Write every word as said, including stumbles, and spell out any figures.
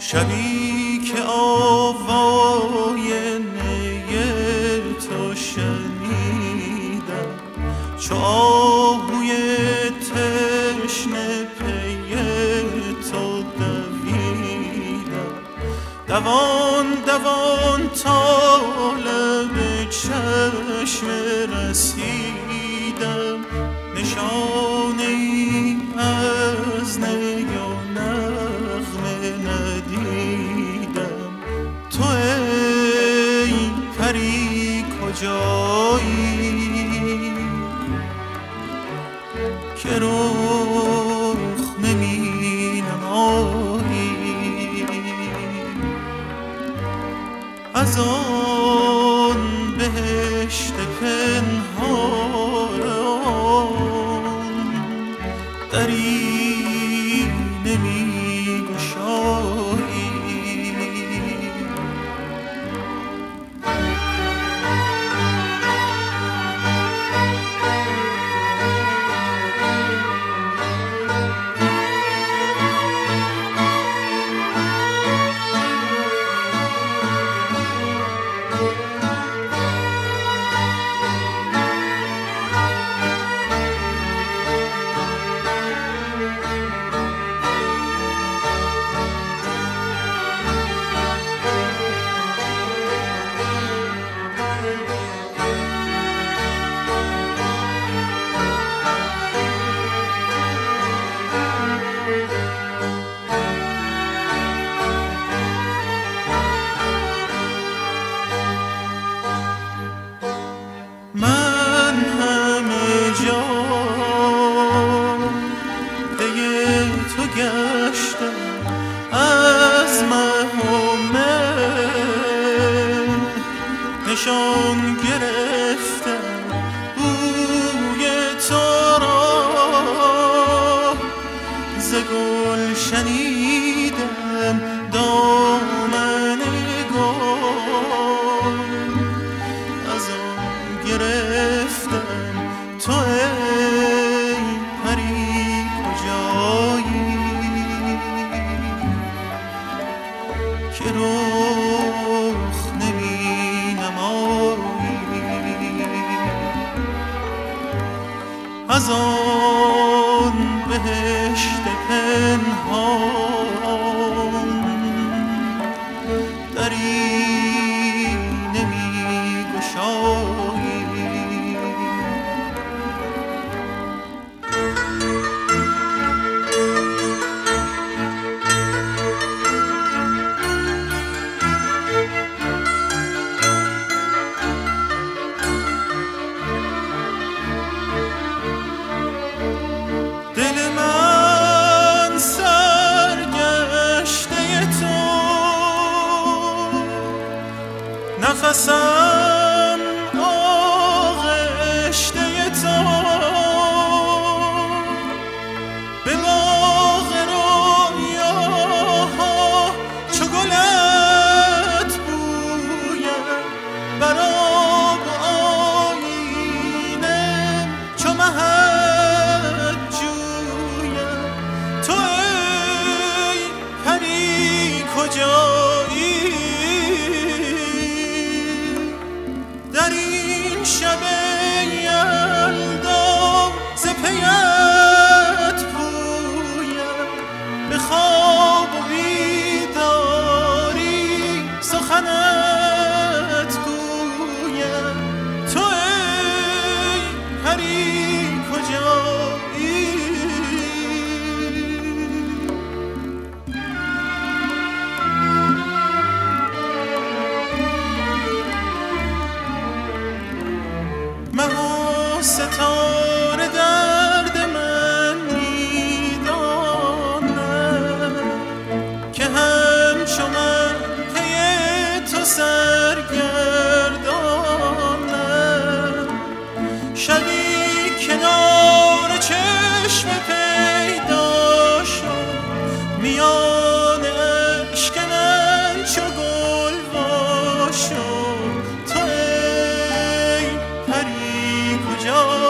شبی که آوای نی تو شنیدم، چو آهوی تشنه پی تو دویدم، دوان دوان تا لب چشم رسیدم، نشانه ای از نی و نغمه ندیدم. تو ای پری کجایی که رخ نمی نمایی، از آن بهشت پنهان دری نمی گشایی. من همه جا دیگه تو گشتم، از مه و مه نشان گرفتم بوی تو را، ز گل شنیدم دامن گل، از آن گرفتم تو ای پری کجایی که رخ نمی نمایی، از آن بهشت پنهان دری نمی گشایی. دل من سرگشته تو، نفسم آغشته تو، به باغ رویاها چو گلت بویم، بر آب آیینه چو مهت جویم. تو ای پری کجایی در این شب یلدا، ز پیت پویم، به خواب و بیداری سخنت گویم. تو ای پری کجایی مه و ستاره درد من میدانم، که همچو من پی تو سرگردانم. شبی کنار چشم پیدا شد، میان عشق من چو گل وا شد. تو ای پری کجا